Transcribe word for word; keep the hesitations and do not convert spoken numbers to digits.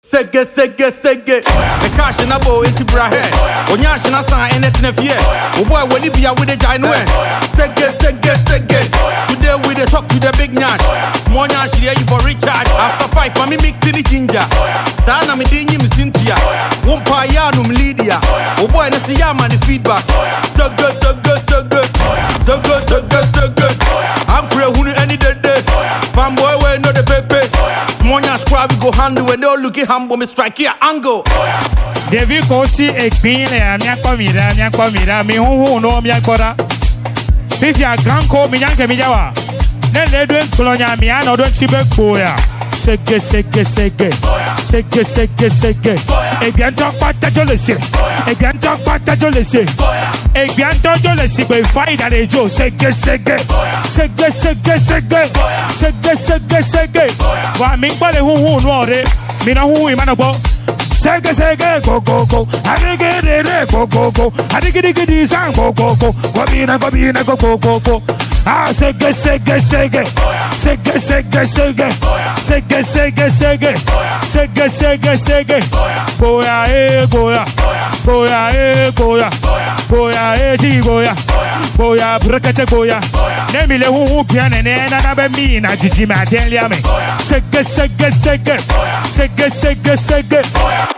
Sege, sege, sege. The cash in a bow into Brahe. When you're not sign anything of year. Oh boy, when you be out with the giant way. Sege, sege, sege. Today we dey talk to the big nyash. Small nyash here you for Richard. After five, for me mixing the ginger. Sana me dingy me Cynthia. One pa yanum Lydia. Oh boy, let's see ya man the feedback. So good, so good, so good. So good, so good, so good. I'm clear who any day day. Fanboy, we know the pepe. Small nyash crowd we go handle when they all looking humble, me strike here angle. David Kosi ekpin le amia komira amia komira mi hu no amia kora. If ya granko mi yanke mi jawa. Ne le do nkolonya mi ana do chibe koya. Sege sege sege. Sege sege sege. E bien tok pata jo le se. E bien tok pata jo le se. E bien tok jo le se be fight at the jo sege sege. Sege sege sege. Sege sege sege. Wa mi pale hu hu no re. Mi na hu i manabo. Sege sege go go go. Adige de de go go go. Adige de de sang go go go. Go bi na go bi na go go go go. Ah sege sege sege. Sege sege sege. Sege sege sege. Sege sege sege. Goya eh goya. Goya eh goya. Goya eh di goya. Goya brekete goya. Nemi le hu hu piane ne na na be mi na jiji ma den lia me. Sege sege sege. Sege sege sege.